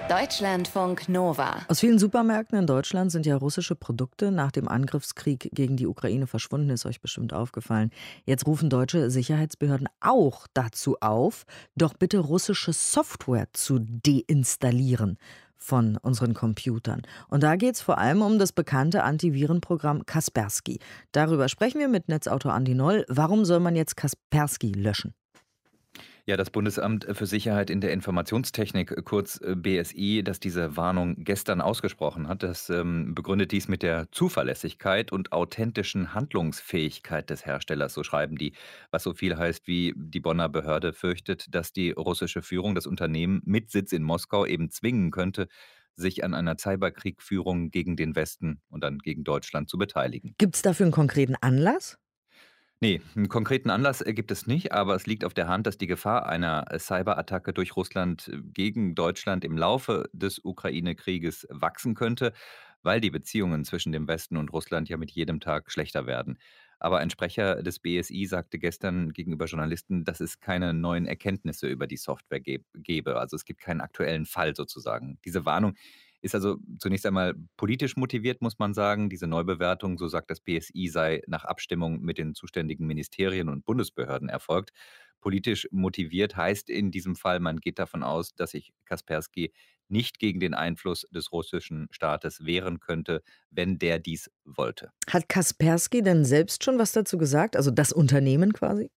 Deutschlandfunk Nova. Aus vielen Supermärkten in Deutschland sind ja russische Produkte nach dem Angriffskrieg gegen die Ukraine verschwunden, ist euch bestimmt aufgefallen. Jetzt rufen deutsche Sicherheitsbehörden auch dazu auf, doch bitte russische Software zu deinstallieren von unseren Computern. Und da geht es vor allem um das bekannte Antivirenprogramm Kaspersky. Darüber sprechen wir mit Netzautor Andi Noll. Warum soll man jetzt Kaspersky löschen? Ja, das Bundesamt für Sicherheit in der Informationstechnik, kurz BSI, das diese Warnung gestern ausgesprochen hat, das begründet dies mit der Zuverlässigkeit und authentischen Handlungsfähigkeit des Herstellers, so schreiben die, was so viel heißt wie die Bonner Behörde fürchtet, dass die russische Führung das Unternehmen mit Sitz in Moskau eben zwingen könnte, sich an einer Cyberkriegführung gegen den Westen und dann gegen Deutschland zu beteiligen. Gibt es dafür einen konkreten Anlass? Nee, einen konkreten Anlass gibt es nicht, aber es liegt auf der Hand, dass die Gefahr einer Cyberattacke durch Russland gegen Deutschland im Laufe des Ukraine-Krieges wachsen könnte, weil die Beziehungen zwischen dem Westen und Russland ja mit jedem Tag schlechter werden. Aber ein Sprecher des BSI sagte gestern gegenüber Journalisten, dass es keine neuen Erkenntnisse über die Software gebe. Also es gibt keinen aktuellen Fall sozusagen. Diese Warnung ist also zunächst einmal politisch motiviert, muss man sagen. Diese Neubewertung, so sagt das BSI, sei nach Abstimmung mit den zuständigen Ministerien und Bundesbehörden erfolgt. Politisch motiviert heißt in diesem Fall, man geht davon aus, dass sich Kaspersky nicht gegen den Einfluss des russischen Staates wehren könnte, wenn der dies wollte. Hat Kaspersky denn selbst schon was dazu gesagt? Also das Unternehmen quasi?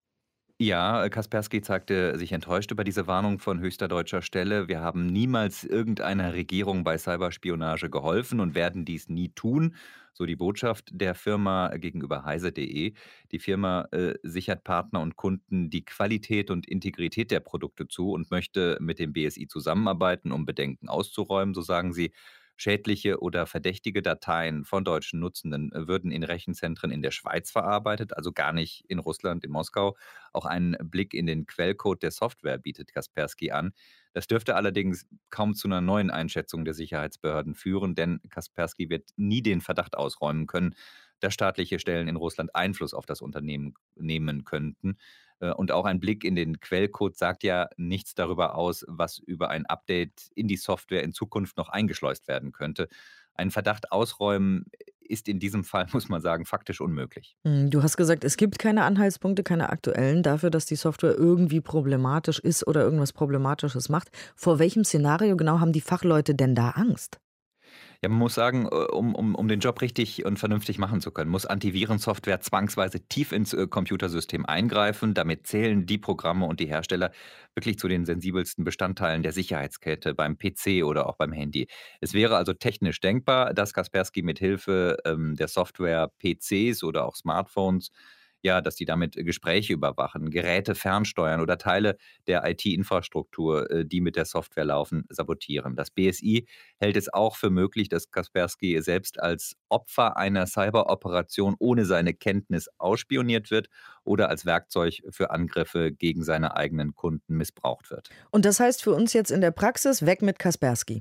Ja, Kaspersky zeigte sich enttäuscht über diese Warnung von höchster deutscher Stelle. Wir haben niemals irgendeiner Regierung bei Cyberspionage geholfen und werden dies nie tun, so die Botschaft der Firma gegenüber heise.de. Die Firma sichert Partner und Kunden die Qualität und Integrität der Produkte zu und möchte mit dem BSI zusammenarbeiten, um Bedenken auszuräumen, so sagen sie. Schädliche oder verdächtige Dateien von deutschen Nutzenden würden in Rechenzentren in der Schweiz verarbeitet, also gar nicht in Russland, in Moskau. Auch einen Blick in den Quellcode der Software bietet Kaspersky an. Das dürfte allerdings kaum zu einer neuen Einschätzung der Sicherheitsbehörden führen, denn Kaspersky wird nie den Verdacht ausräumen können, dass staatliche Stellen in Russland Einfluss auf das Unternehmen nehmen könnten. Und auch ein Blick in den Quellcode sagt ja nichts darüber aus, was über ein Update in die Software in Zukunft noch eingeschleust werden könnte. Einen Verdacht ausräumen ist in diesem Fall, muss man sagen, faktisch unmöglich. Du hast gesagt, es gibt keine Anhaltspunkte, keine aktuellen dafür, dass die Software irgendwie problematisch ist oder irgendwas Problematisches macht. Vor welchem Szenario genau haben die Fachleute denn da Angst? Ja, man muss sagen, um den Job richtig und vernünftig machen zu können, muss Antivirensoftware zwangsweise tief ins Computersystem eingreifen. Damit zählen die Programme und die Hersteller wirklich zu den sensibelsten Bestandteilen der Sicherheitskette beim PC oder auch beim Handy. Es wäre also technisch denkbar, dass Kaspersky mit Hilfe der Software PCs oder auch Smartphones, ja, dass die damit Gespräche überwachen, Geräte fernsteuern oder Teile der IT-Infrastruktur, die mit der Software laufen, sabotieren. Das BSI hält es auch für möglich, dass Kaspersky selbst als Opfer einer Cyberoperation ohne seine Kenntnis ausspioniert wird oder als Werkzeug für Angriffe gegen seine eigenen Kunden missbraucht wird. Und das heißt für uns jetzt in der Praxis, weg mit Kaspersky.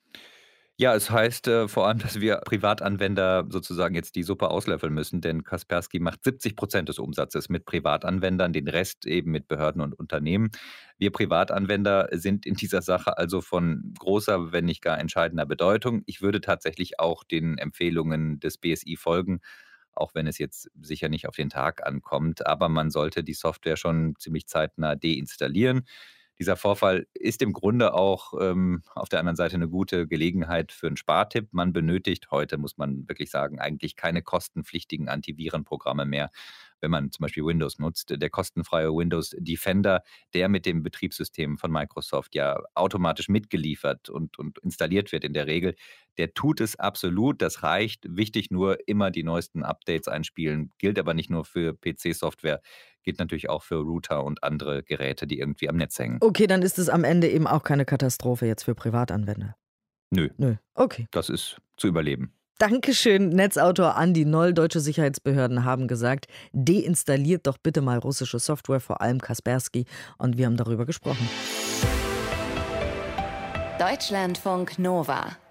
Ja, es heißt vor allem, dass wir Privatanwender sozusagen jetzt die Suppe auslöffeln müssen, denn Kaspersky macht 70% des Umsatzes mit Privatanwendern, den Rest eben mit Behörden und Unternehmen. Wir Privatanwender sind in dieser Sache also von großer, wenn nicht gar entscheidender Bedeutung. Ich würde tatsächlich auch den Empfehlungen des BSI folgen, auch wenn es jetzt sicher nicht auf den Tag ankommt, aber man sollte die Software schon ziemlich zeitnah deinstallieren. Dieser Vorfall ist im Grunde auch auf der anderen Seite eine gute Gelegenheit für einen Spartipp. Man benötigt heute, muss man wirklich sagen, eigentlich keine kostenpflichtigen Antivirenprogramme mehr, wenn man zum Beispiel Windows nutzt. Der kostenfreie Windows Defender, der mit dem Betriebssystem von Microsoft ja automatisch mitgeliefert und installiert wird in der Regel, der tut es absolut. Das reicht. Wichtig nur, immer die neuesten Updates einspielen. Gilt aber nicht nur für PC-Software, gilt natürlich auch für Router und andere Geräte, die irgendwie am Netz hängen. Okay, dann ist es am Ende eben auch keine Katastrophe jetzt für Privatanwender. Nö, Okay. das ist zu überleben. Dankeschön, Netzautor Andi Noll. Deutsche Sicherheitsbehörden haben gesagt, deinstalliert doch bitte mal russische Software, vor allem Kaspersky. Und wir haben darüber gesprochen. Deutschlandfunk Nova.